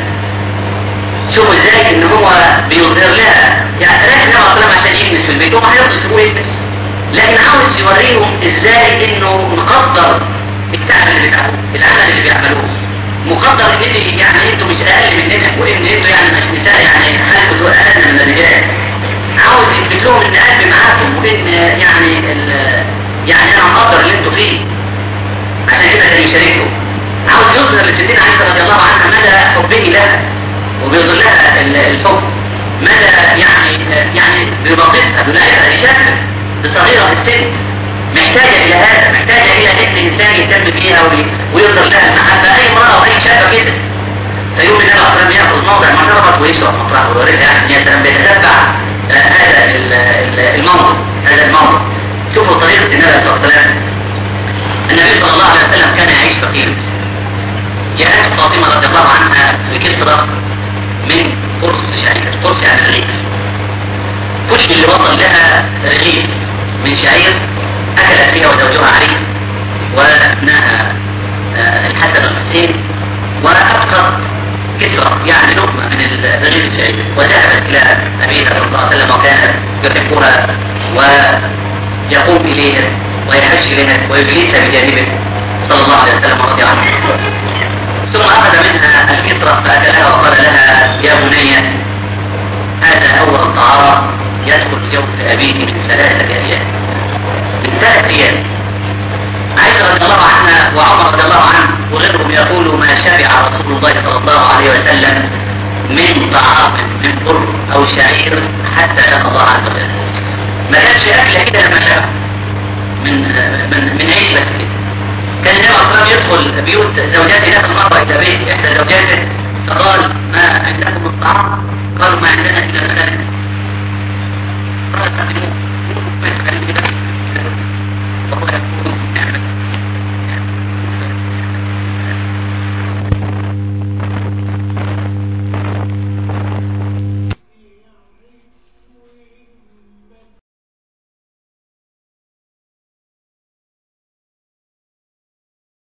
شوفوا ازاي ان هو بيظهر لها، يعني رايح النبي صلى الله عليه وسلم عشان يكنس في البيت، هو هيرضى يسيبوه يكنس، لكن عاوز يوريهم ازاي انه مقدر التعب اللي بيتعبوه، العمل اللي بيعملوه، مقدر ان يعني انتوا مش اقل مننا، وان انتوا يعني مش نساء يعني حالكم اقل من الرجال. عاوز يثبت لهم ان قلبي معاكم، وان يعني يعني انا مقدر اللي انتوا فيه، عشان كده كان يشاركوا. عاوز يظهر للستين عائشة رضي الله عنها مدى حبه لها، وبيظهر لها الحب مدى يعني يعني ببساطة بلاقيها شابة صغيرة في السن، محتاجة إلى هذا، محتاجة إلى إن الإنسان يهتم فيها ويظهر لها المحبة. أي امرأة أو أي شابة كده فيوم النبي صلى الله عليه وسلم يأخذ موضع ما شربت ويشرب مطرح ويوريها، يعني يا سلام بيتتبع هذا الموضوع هذا الموضوع. شوفوا طريقة النبي صلى الله عليه وسلم. النبي صلى الله عليه وسلم كان يعيش فقيرا. جاءت فاطمة رضي الله عنها في كسرة من قرص شعير، قرص يعني رغيف، كل اللي وصل لها رغيف من شعير أكلت فيها وزوجها علي وابنها الحسن والحسين، وأبقت كسرة يعني لقمة من الرغيف الشعير، وذهبت إلى أبيها صلى الله عليه وسلم وكانت يحبها ويقوم إليها ويحش إليها ويجلسها بجانبه صلى الله عليه وسلم رضي عنه. ثم أخذ منها الكسرة فأكلها وقال لها يا بني هذا أول الطعام يدخل جوف أبيك من ثلاثة أيام، من ثلاثة أيام. عائشة رضي الله عنها وعمر رضي الله عنه وغيرهم يقولوا ما شبع رسول الله صلى الله عليه وسلم من طعام من بر أو شعير حتى لقى الله عز وجل. ما كانش أكل كده لما شبع من من من عيش بس كده. كان النبي صلى الله عليه وسلم يدخل بيوت زوجاته ذات المرة إلى بيت إحدى زوجاته فقال ما عندكم الطعام؟ قالوا ما عندنا إلا مثلا